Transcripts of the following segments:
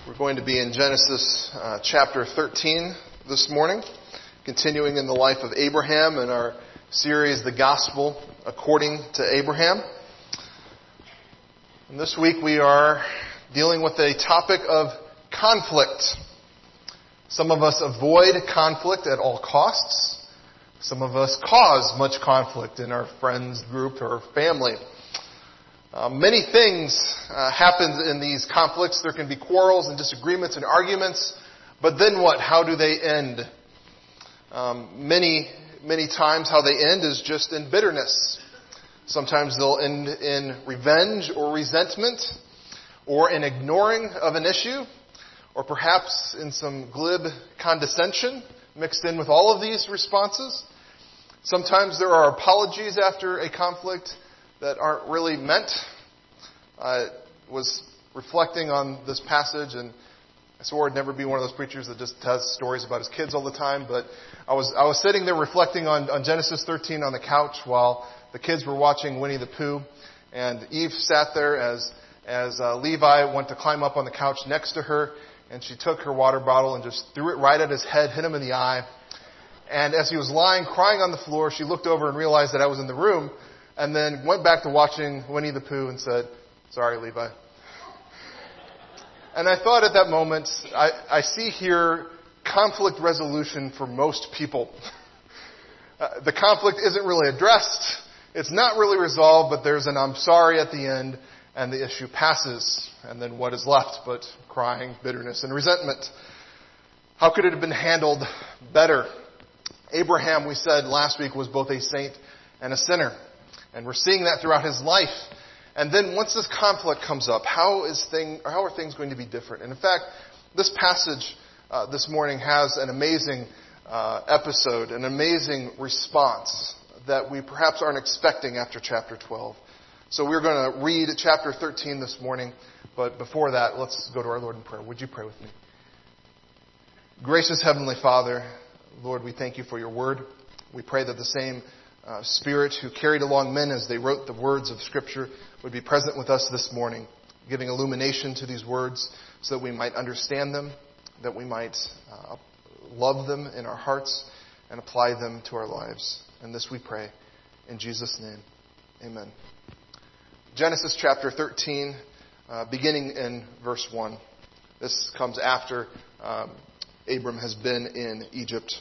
We're going to be in Genesis chapter 13 this morning, continuing in the life of Abraham in our series, The Gospel According to Abraham. And this week we are dealing with a topic of conflict. Some of us avoid conflict at all costs. Some of us cause much conflict in our friends group or family. Many things happen in these conflicts. There can be quarrels and disagreements and arguments. But then what? How do they end? Many times how they end is just in bitterness. Sometimes they'll end in revenge or resentment, or in ignoring of an issue, or perhaps in some glib condescension mixed in with all of these responses. Sometimes there are apologies after a conflict that aren't really meant. I was reflecting on this passage, and I swore I'd never be one of those preachers that just tells stories about his kids all the time, but I was sitting there reflecting on Genesis 13 on the couch while the kids were watching Winnie the Pooh, and Eve sat there as Levi went to climb up on the couch next to her, and she took her water bottle and just threw it right at his head, hit him in the eye. And as he was lying, crying on the floor, she looked over and realized that I was in the room, and then went back to watching Winnie the Pooh and said, "Sorry, Levi." And I thought at that moment, I see here conflict resolution for most people. The conflict isn't really addressed. It's not really resolved, but there's an "I'm sorry" at the end, and the issue passes. And then what is left but crying, bitterness, and resentment? How could it have been handled better? Abraham, we said last week, was both a saint and a sinner. And we're seeing that throughout his life. And then once this conflict comes up, how are things going to be different? And in fact, this passage this morning has an amazing episode, an amazing response that we perhaps aren't expecting after chapter 12. So we're going to read chapter 13 this morning. But before that, let's go to our Lord in prayer. Would you pray with me? Gracious Heavenly Father, Lord, we thank you for your word. We pray that the same Spirit who carried along men as they wrote the words of Scripture would be present with us this morning, giving illumination to these words so that we might understand them, that we might love them in our hearts and apply them to our lives. And this we pray in Jesus' name. Amen. Genesis chapter 13, beginning in verse 1. This comes after Abram has been in Egypt.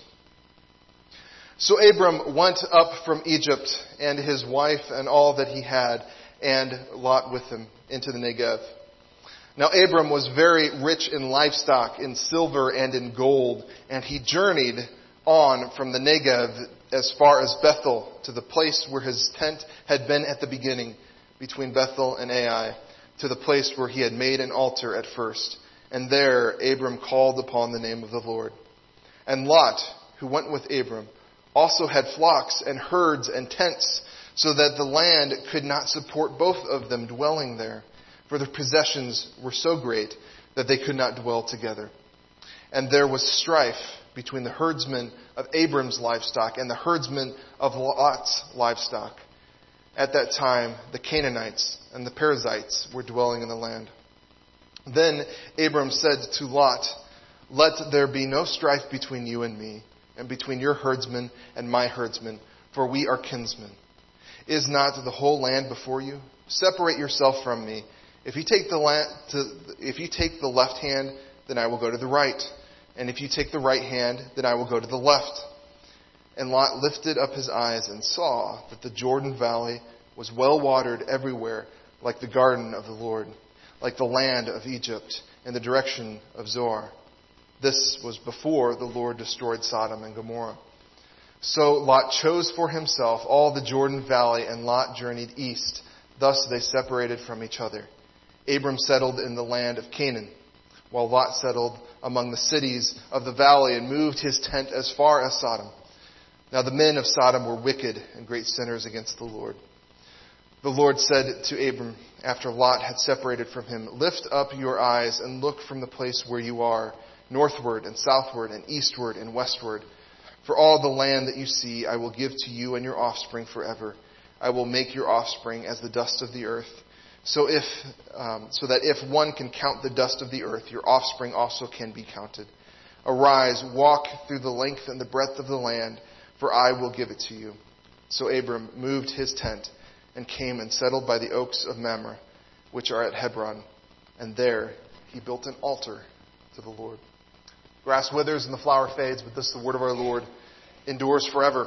So Abram went up from Egypt, and his wife and all that he had, and Lot with him, into the Negev. Now Abram was very rich in livestock, in silver and in gold, and he journeyed on from the Negev as far as Bethel, to the place where his tent had been at the beginning, between Bethel and Ai, to the place where he had made an altar at first. And there Abram called upon the name of the Lord. And Lot, who went with Abram, also had flocks and herds and tents, so that the land could not support both of them dwelling there, for their possessions were so great that they could not dwell together. And there was strife between the herdsmen of Abram's livestock and the herdsmen of Lot's livestock. At that time, the Canaanites and the Perizzites were dwelling in the land. Then Abram said to Lot, "Let there be no strife between you and me, and between your herdsmen and my herdsmen, for we are kinsmen. Is not the whole land before you? Separate yourself from me. If you take the left hand, then I will go to the right. And if you take the right hand, then I will go to the left." And Lot lifted up his eyes and saw that the Jordan Valley was well watered everywhere, like the garden of the Lord, like the land of Egypt, in the direction of Zoar. This was before the Lord destroyed Sodom and Gomorrah. So Lot chose for himself all the Jordan Valley, and Lot journeyed east. Thus they separated from each other. Abram settled in the land of Canaan, while Lot settled among the cities of the valley and moved his tent as far as Sodom. Now the men of Sodom were wicked and great sinners against the Lord. The Lord said to Abram, after Lot had separated from him, "Lift up your eyes and look from the place where you are, northward and southward and eastward and westward. For all the land that you see I will give to you and your offspring forever. I will make your offspring as the dust of the earth, so that if one can count the dust of the earth, your offspring also can be counted. Arise, walk through the length and the breadth of the land, for I will give it to you. So Abram moved his tent and came and settled by the oaks of Mamre, which are at Hebron. And there he built an altar to the Lord. Grass withers and the flower fades, but this, the word of our Lord, endures forever.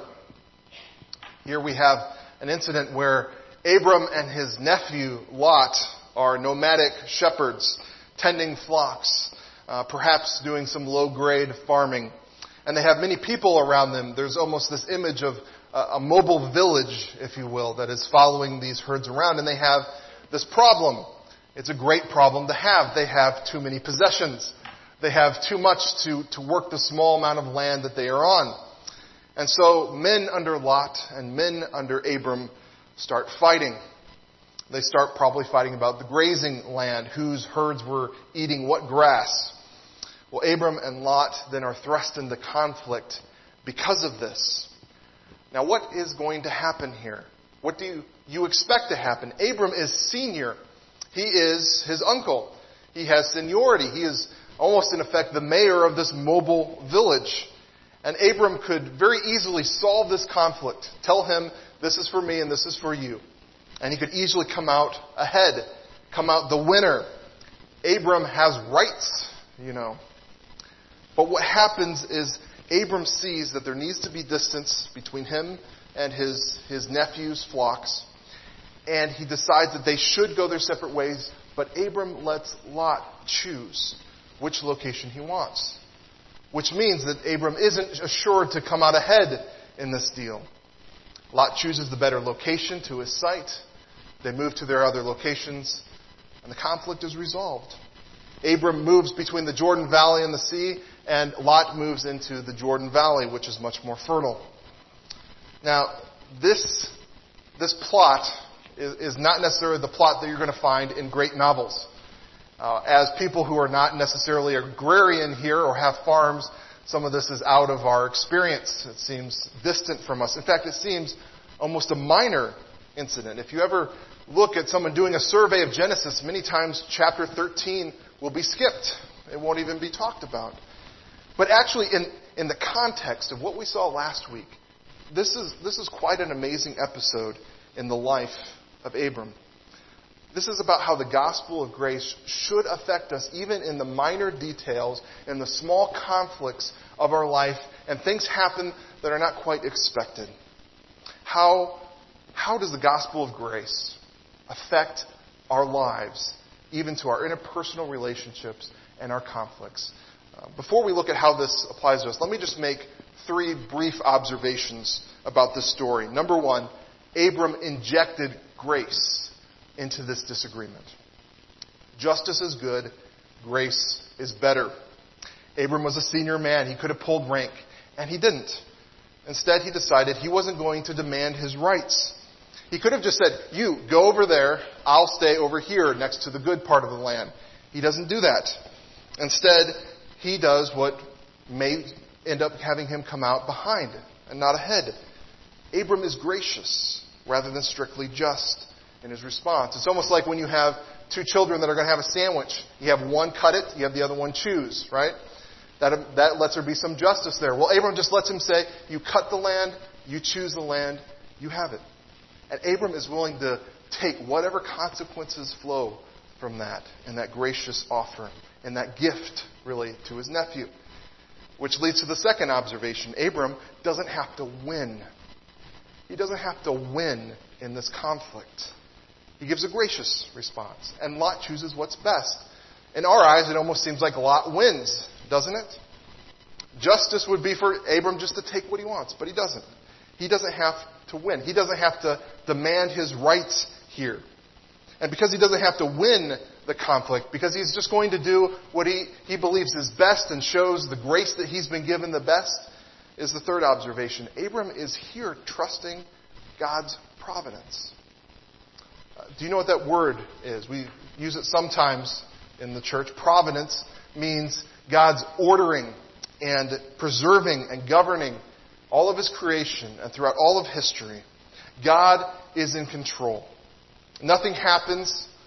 Here we have an incident where Abram and his nephew Lot are nomadic shepherds, tending flocks, perhaps doing some low-grade farming. And they have many people around them. There's almost this image of a mobile village, if you will, that is following these herds around. And they have this problem. It's a great problem to have. They have too many possessions. They have too much to work the small amount of land that they are on. And so men under Lot and men under Abram start fighting. They start probably fighting about the grazing land, whose herds were eating what grass. Well, Abram and Lot then are thrust into conflict because of this. Now, what is going to happen here? What do you expect to happen? Abram is senior. He is his uncle. He has seniority. He is almost, in effect, the mayor of this mobile village. And Abram could very easily solve this conflict. Tell him, this is for me and this is for you. And he could easily come out ahead, come out the winner. Abram has rights, you know. But what happens is Abram sees that there needs to be distance between him and his nephew's flocks. And he decides that they should go their separate ways. But Abram lets Lot choose which location he wants. Which means that Abram isn't assured to come out ahead in this deal. Lot chooses the better location to his site. They move to their other locations. And the conflict is resolved. Abram moves between the Jordan Valley and the sea. And Lot moves into the Jordan Valley, which is much more fertile. Now, this plot is not necessarily the plot that you're going to find in great novels. As people who are not necessarily agrarian here or have farms, some of this is out of our experience. It seems distant from us. In fact, it seems almost a minor incident. If you ever look at someone doing a survey of Genesis, many times chapter 13 will be skipped. It won't even be talked about. But actually, in the context of what we saw last week, this is quite an amazing episode in the life of Abram. This is about how the gospel of grace should affect us even in the minor details and the small conflicts of our life, and things happen that are not quite expected. How does the gospel of grace affect our lives, even to our interpersonal relationships and our conflicts? Before we look at how this applies to us, let me just make 3 brief observations about this story. Number 1, Abram injected grace into this disagreement. Justice is good, grace is better. Abram was a senior man. He could have pulled rank, and he didn't. Instead, he decided he wasn't going to demand his rights. He could have just said, you, go over there, I'll stay over here next to the good part of the land. He doesn't do that. Instead, he does what may end up having him come out behind and not ahead. Abram is gracious rather than strictly just in his response. It's almost like when you have 2 children that are going to have a sandwich. You have one cut it, you have the other one choose, right? That lets there be some justice there. Well, Abram just lets him say, you cut the land, you choose the land, you have it. And Abram is willing to take whatever consequences flow from that and that gracious offer and that gift, really, to his nephew. Which leads to the second observation. Abram doesn't have to win. He doesn't have to win in this conflict. He gives a gracious response. And Lot chooses what's best. In our eyes, it almost seems like Lot wins, doesn't it? Justice would be for Abram just to take what he wants, but he doesn't. He doesn't have to win. He doesn't have to demand his rights here. And because he doesn't have to win the conflict, because he's just going to do what he believes is best and shows the grace that he's been given the best, is the third observation. Abram is here trusting God's providence. Do you know what that word is? We use it sometimes in the church. Providence means God's ordering and preserving and governing all of His creation and throughout all of history. God is in control. Nothing happens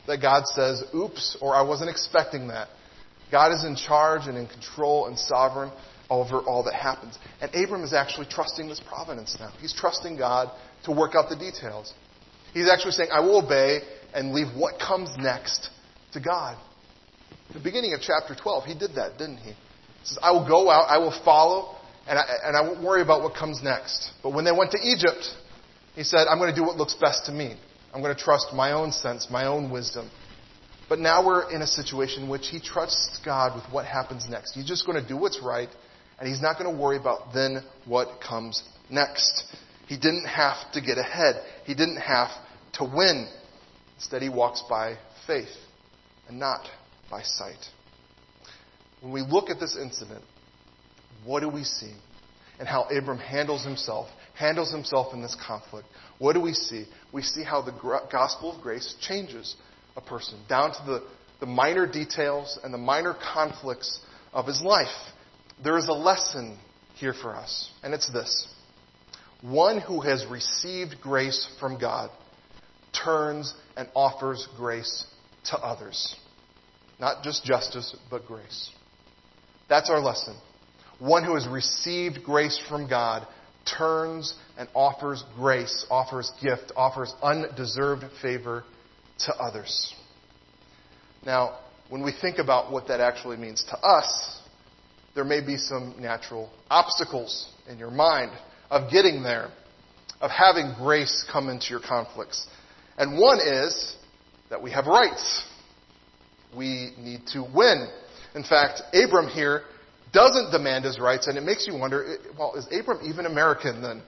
that God says, oops, or I wasn't expecting that. God is in charge and in control and sovereign over all that happens. And Abram is actually trusting this providence now. He's trusting God to work out the details. He's actually saying, I will obey and leave what comes next to God. At the beginning of chapter 12, he did that, didn't he? He says, I will go out, I will follow, and I won't worry about what comes next. But when they went to Egypt, he said, I'm going to do what looks best to me. I'm going to trust my own sense, my own wisdom. But now we're in a situation in which he trusts God with what happens next. He's just going to do what's right, and he's not going to worry about then what comes next. He didn't have to get ahead. He didn't have to win. Instead, he walks by faith and not by sight. When we look at this incident, what do we see? And how Abram handles himself in this conflict. What do we see? We see how the gospel of grace changes a person down to the minor details and the minor conflicts of his life. There is a lesson here for us, and it's this. One who has received grace from God turns and offers grace to others. Not just justice, but grace. That's our lesson. One who has received grace from God turns and offers grace, offers gift, offers undeserved favor to others. Now, when we think about what that actually means to us, there may be some natural obstacles in your mind of getting there, of having grace come into your conflicts. And one is that we have rights. We need to win. In fact, Abram here doesn't demand his rights, and it makes you wonder, well, is Abram even American then?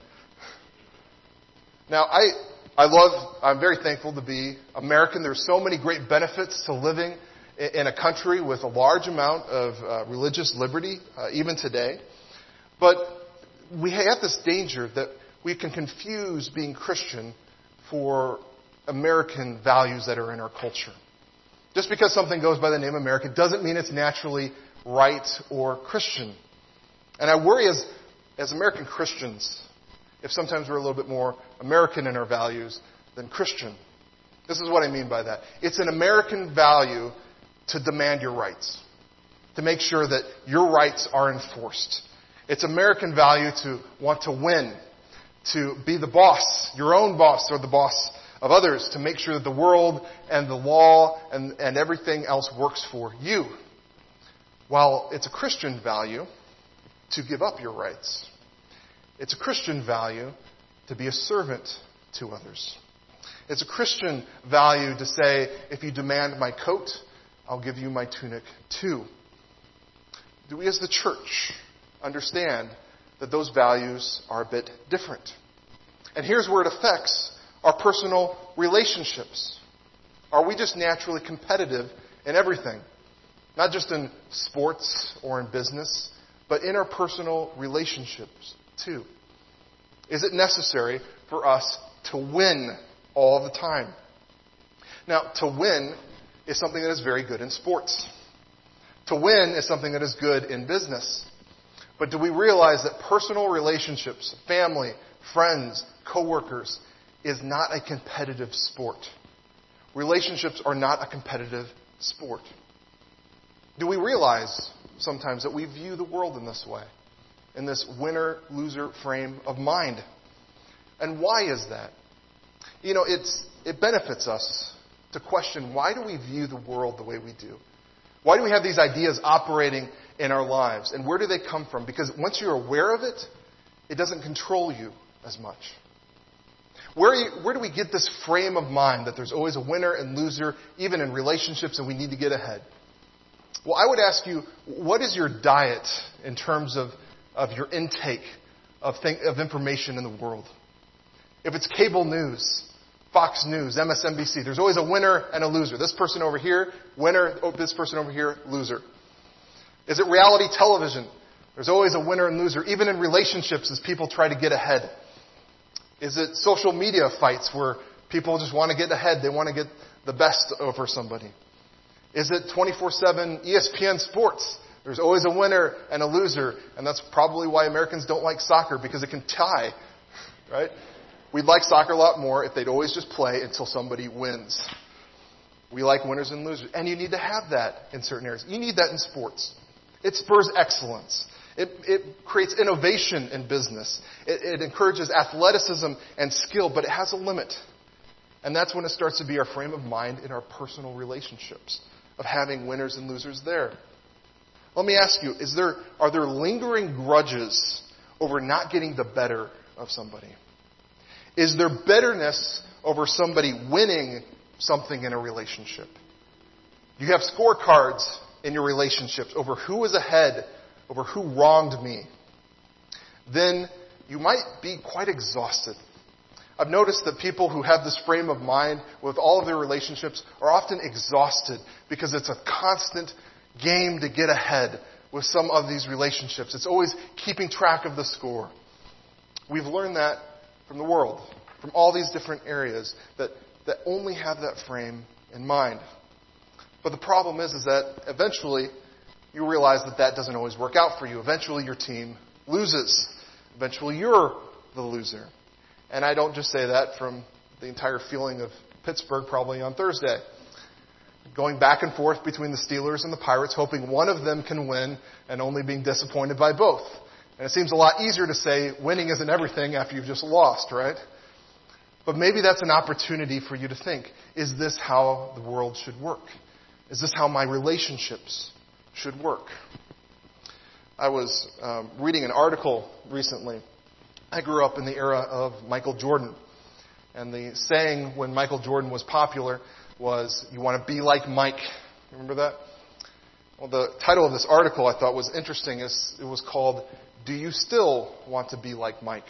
Now, I'm very thankful to be American. There's so many great benefits to living in a country with a large amount of religious liberty, even today. But we have this danger that we can confuse being Christian for American values that are in our culture. Just because something goes by the name American doesn't mean it's naturally right or Christian. And I worry as American Christians if sometimes we're a little bit more American in our values than Christian. This is what I mean by that. It's an American value to demand your rights, to make sure that your rights are enforced. It's American value to want to win, to be the boss, your own boss or the boss of others, to make sure that the world and the law and everything else works for you. While it's a Christian value to give up your rights. It's a Christian value to be a servant to others. It's a Christian value to say, if you demand my coat, I'll give you my tunic too. Do we as the church understand that those values are a bit different? And here's where it affects our personal relationships. Are we just naturally competitive in everything? Not just in sports or in business, but in our personal relationships too. Is it necessary for us to win all the time? Now, to win is something that is very good in sports. To win is something that is good in business. But do we realize that personal relationships, family, friends, coworkers, is not a competitive sport? Relationships are not a competitive sport. Do we realize sometimes that we view the world in this way? In this winner-loser frame of mind? And why is that? You know, it benefits us to question, why do we view the world the way we do? Why do we have these ideas operating in our lives? And where do they come from? Because once you're aware of it, it doesn't control you as much. Where do we get this frame of mind that there's always a winner and loser, even in relationships, and we need to get ahead? Well, I would ask you, what is your diet in terms of your intake of information in the world? If it's cable news, Fox News, MSNBC, there's always a winner and a loser. This person over here, winner. This person over here, loser. Is it reality television? There's always a winner and loser, even in relationships as people try to get ahead. Is it social media fights where people just want to get ahead? They want to get the best over somebody. Is it 24/7 ESPN Sports? There's always a winner and a loser, and that's probably why Americans don't like soccer, because it can tie, right? We'd like soccer a lot more if they'd always just play until somebody wins. We like winners and losers. And you need to have that in certain areas. You need that in sports. It spurs excellence. It creates innovation in business. It encourages athleticism and skill, but it has a limit. And that's when it starts to be our frame of mind in our personal relationships, of having winners and losers there. Let me ask you, are there lingering grudges over not getting the better of somebody? Is there bitterness over somebody winning something in a relationship? You have scorecards in your relationships over who is ahead, over who wronged me. Then you might be quite exhausted. I've noticed that people who have this frame of mind with all of their relationships are often exhausted because it's a constant game to get ahead with some of these relationships. It's always keeping track of the score. We've learned that from the world, from all these different areas that only have that frame in mind. But the problem is that eventually you realize that doesn't always work out for you. Eventually your team loses. Eventually you're the loser. And I don't just say that from the entire feeling of Pittsburgh probably on Thursday. Going back and forth between the Steelers and the Pirates, hoping one of them can win and only being disappointed by both. And it seems a lot easier to say winning isn't everything after you've just lost, right? But maybe that's an opportunity for you to think, is this how the world should work? Is this how my relationships should work? I was reading an article recently. I grew up in the era of Michael Jordan. And the saying when Michael Jordan was popular was, you want to be like Mike. Remember that? Well, the title of this article I thought was interesting. It was called, Do You Still Want to Be Like Mike?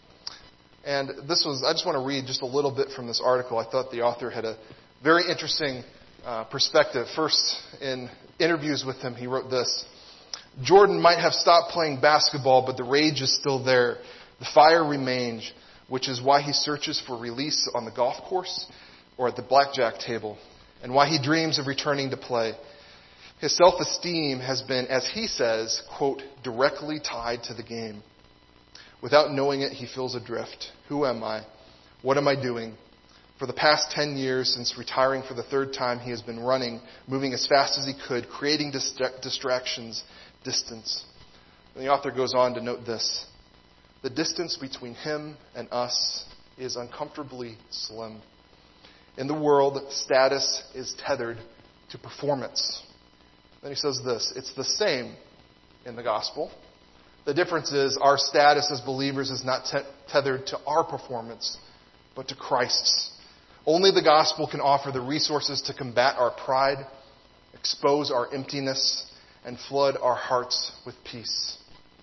And I just want to read just a little bit from this article. I thought the author had a very interesting perspective. First, in interviews with him, he wrote this: Jordan might have stopped playing basketball, but the rage is still there. The fire remains, which is why he searches for release on the golf course or at the blackjack table, and why he dreams of returning to play. His self-esteem has been, as he says, quote, directly tied to the game. Without knowing it, he feels adrift. Who am I? What am I doing? For the past 10 years, since retiring for the third time, he has been running, moving as fast as he could, creating distractions, distance. And the author goes on to note this: the distance between him and us is uncomfortably slim. In the world, status is tethered to performance. Then he says this: it's the same in the gospel. The difference is our status as believers is not tethered to our performance, but to Christ's. Only the gospel can offer the resources to combat our pride, expose our emptiness, and flood our hearts with peace.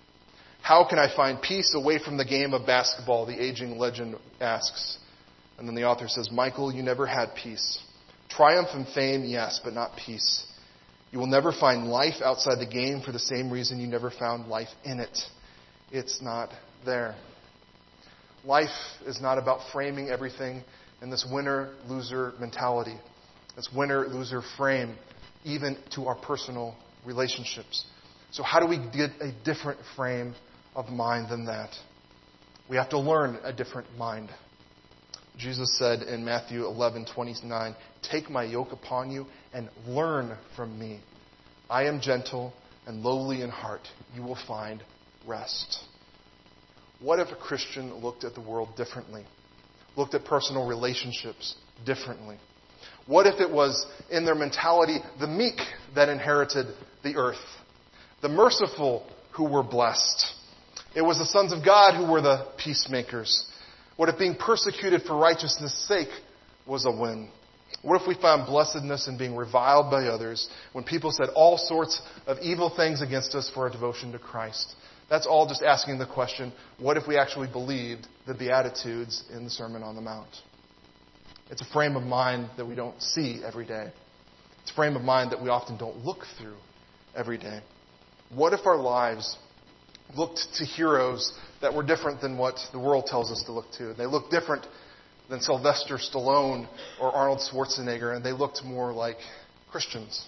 How can I find peace away from the game of basketball? The aging legend asks. And then the author says, Michael, you never had peace. Triumph and fame, yes, but not peace. You will never find life outside the game for the same reason you never found life in it. It's not there. Life is not about framing everything in this winner-loser mentality, this winner-loser frame, even to our personal relationships. So how do we get a different frame of mind than that? We have to learn a different mind. Jesus said in Matthew 11:29, take my yoke upon you and learn from me. I am gentle and lowly in heart. You will find rest. What if a Christian looked at the world differently? Looked at personal relationships differently? What if it was, in their mentality, the meek that inherited the earth? The merciful who were blessed? It was the sons of God who were the peacemakers. What if being persecuted for righteousness' sake was a win? What if we found blessedness in being reviled by others when people said all sorts of evil things against us for our devotion to Christ? That's all just asking the question, what if we actually believed the Beatitudes in the Sermon on the Mount? It's a frame of mind that we don't see every day. It's a frame of mind that we often don't look through every day. What if our lives looked to heroes that were different than what the world tells us to look to? They looked different than Sylvester Stallone or Arnold Schwarzenegger, and they looked more like Christians.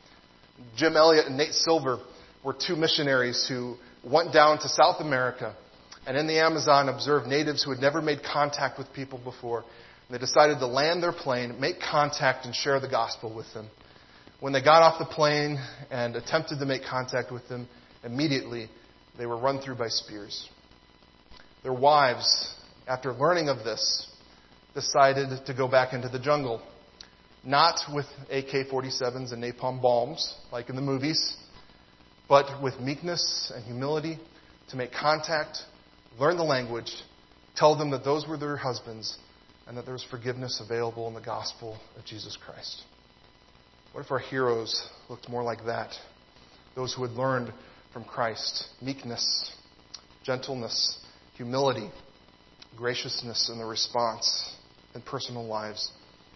Jim Elliot and Nate Silver were two missionaries who went down to South America and in the Amazon observed natives who had never made contact with people before. And they decided to land their plane, make contact, and share the gospel with them. When they got off the plane and attempted to make contact with them, immediately they were run through by spears. Their wives, after learning of this, decided to go back into the jungle. Not with AK-47s and napalm bombs, like in the movies, but with meekness and humility to make contact, learn the language, tell them that those were their husbands, and that there was forgiveness available in the gospel of Jesus Christ. What if our heroes looked more like that? Those who had learned from Christ meekness, gentleness, humility, graciousness in the response in personal lives.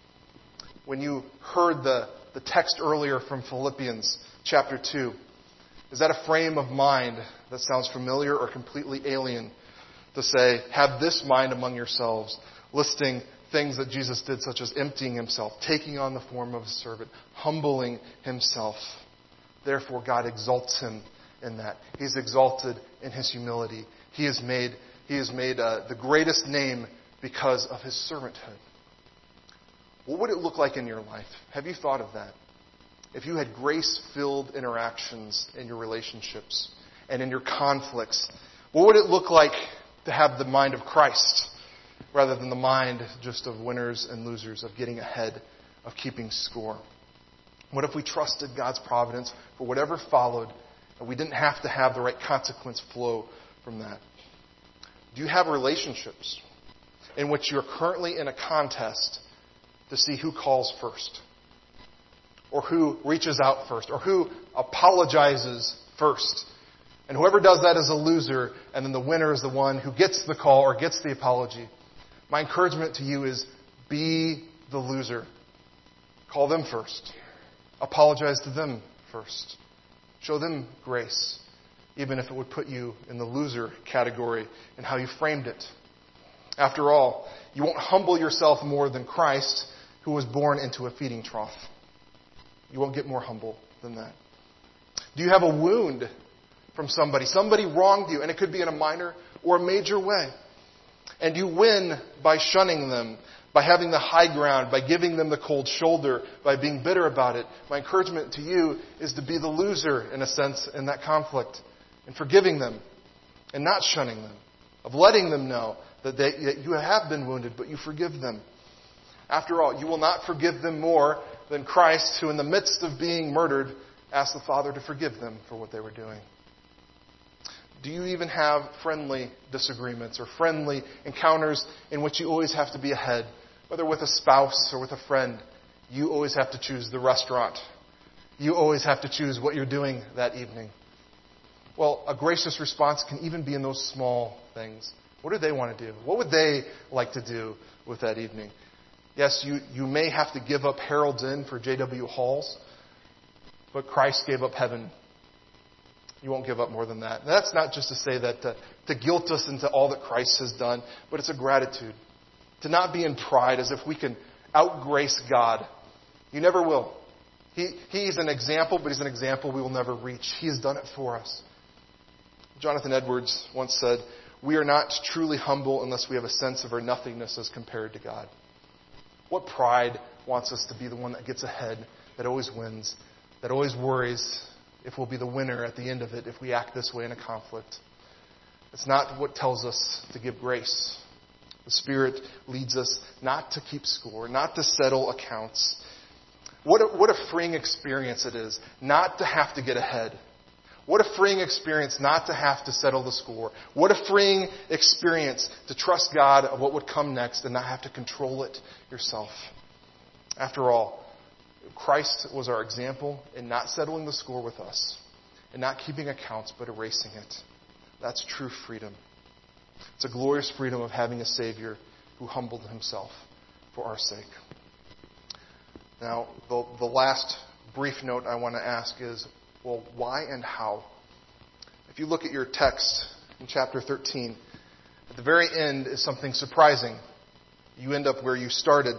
When you heard the text earlier from Philippians chapter 2, is that a frame of mind that sounds familiar or completely alien to say, have this mind among yourselves, listing things that Jesus did, such as emptying himself, taking on the form of a servant, humbling himself. Therefore, God exalts him in that. He's exalted in his humility. He has made the greatest name because of his servanthood. What would it look like in your life? Have you thought of that? If you had grace-filled interactions in your relationships and in your conflicts, what would it look like to have the mind of Christ rather than the mind just of winners and losers, of getting ahead, of keeping score? What if we trusted God's providence for whatever followed and we didn't have to have the right consequence flow from that? Do you have relationships in which you're currently in a contest to see who calls first, or who reaches out first, or who apologizes first? And whoever does that is a loser, and then the winner is the one who gets the call or gets the apology. My encouragement to you is be the loser. Call them first. Apologize to them first. Show them grace, even if it would put you in the loser category in how you framed it. After all, you won't humble yourself more than Christ, who was born into a feeding trough. You won't get more humble than that. Do you have a wound from somebody? Somebody wronged you, and it could be in a minor or a major way. And you win by shunning them, by having the high ground, by giving them the cold shoulder, by being bitter about it. My encouragement to you is to be the loser, in a sense, in that conflict, and forgiving them, and not shunning them, of letting them know that you have been wounded, but you forgive them. After all, you will not forgive them more than Christ, who in the midst of being murdered, asked the Father to forgive them for what they were doing. Do you even have friendly disagreements or friendly encounters in which you always have to be ahead? Whether with a spouse or with a friend, you always have to choose the restaurant. You always have to choose what you're doing that evening. Well, a gracious response can even be in those small things. What do they want to do? What would they like to do with that evening? Yes, you may have to give up Harold's Inn for J.W. Hall's, but Christ gave up heaven. You won't give up more than that. And that's not just to say that to guilt us into all that Christ has done, but it's a gratitude. To not be in pride as if we can outgrace God. You never will. He's an example, but he's an example we will never reach. He has done it for us. Jonathan Edwards once said, "We are not truly humble unless we have a sense of our nothingness as compared to God." What pride wants us to be the one that gets ahead, that always wins, that always worries if we'll be the winner at the end of it if we act this way in a conflict? It's not what tells us to give grace. The Spirit leads us not to keep score, not to settle accounts. What a freeing experience it is not to have to get ahead. What a freeing experience not to have to settle the score. What a freeing experience to trust God of what would come next and not have to control it yourself. After all, Christ was our example in not settling the score with us and not keeping accounts but erasing it. That's true freedom. It's a glorious freedom of having a Savior who humbled himself for our sake. Now, the last brief note I want to ask is, well, why and how? If you look at your text in chapter 13, at the very end is something surprising. You end up where you started.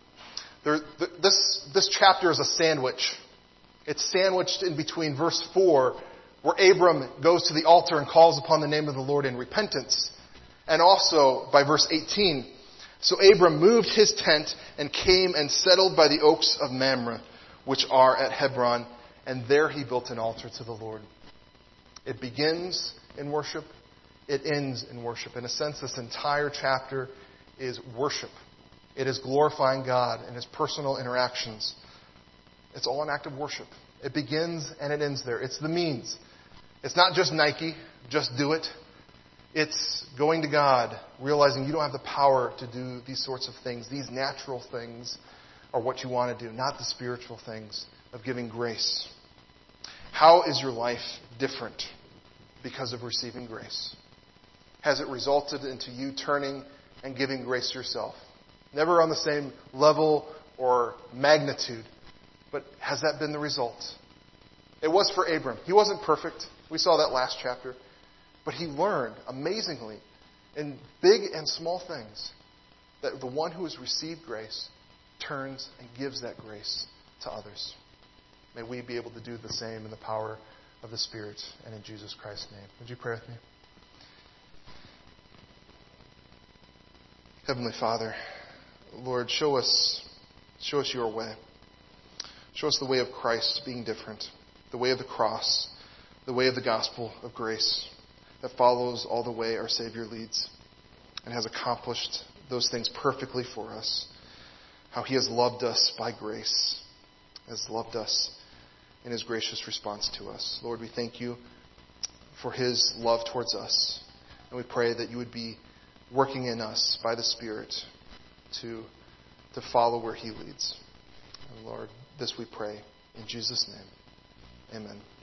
This chapter is a sandwich. It's sandwiched in between verse 4, where Abram goes to the altar and calls upon the name of the Lord in repentance, and also by verse 18. So Abram moved his tent and came and settled by the oaks of Mamre, which are at Hebron, and there he built an altar to the Lord. It begins in worship. It ends in worship. In a sense, this entire chapter is worship. It is glorifying God in His personal interactions. It's all an act of worship. It begins and it ends there. It's the means. It's not just Nike, just do it. It's going to God, realizing you don't have the power to do these sorts of things. These natural things are what you want to do, not the spiritual things of giving grace. How is your life different because of receiving grace? Has it resulted into you turning and giving grace yourself? Never on the same level or magnitude, but has that been the result? It was for Abram. He wasn't perfect. We saw that last chapter. But he learned, amazingly, in big and small things, that the one who has received grace turns and gives that grace to others. May we be able to do the same in the power of the Spirit and in Jesus Christ's name. Would you pray with me? Heavenly Father, Lord, show us your way. Show us the way of Christ being different, the way of the cross, the way of the gospel of grace that follows all the way our Savior leads and has accomplished those things perfectly for us. How He has loved us by grace, has loved us in His gracious response to us. Lord, we thank You for His love towards us. And we pray that You would be working in us by the Spirit to follow where He leads. And Lord, this we pray in Jesus' name. Amen.